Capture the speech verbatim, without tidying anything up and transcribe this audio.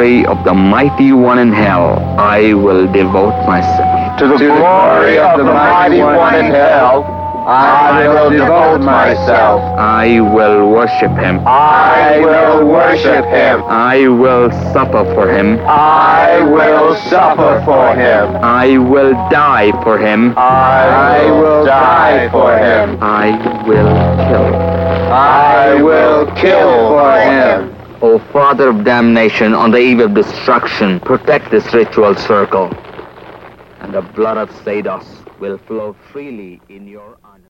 glory of the mighty one in hell, I will devote myself. To the glory of the mighty one in hell, I will devote myself. I will worship him. I will worship him. I will suffer for him. I will suffer for him. I will die for him. I will die for him. I will kill. I will kill for him. O Father of damnation, on the eve of destruction, protect this ritual circle, and the blood of Seidos will flow freely in your honor.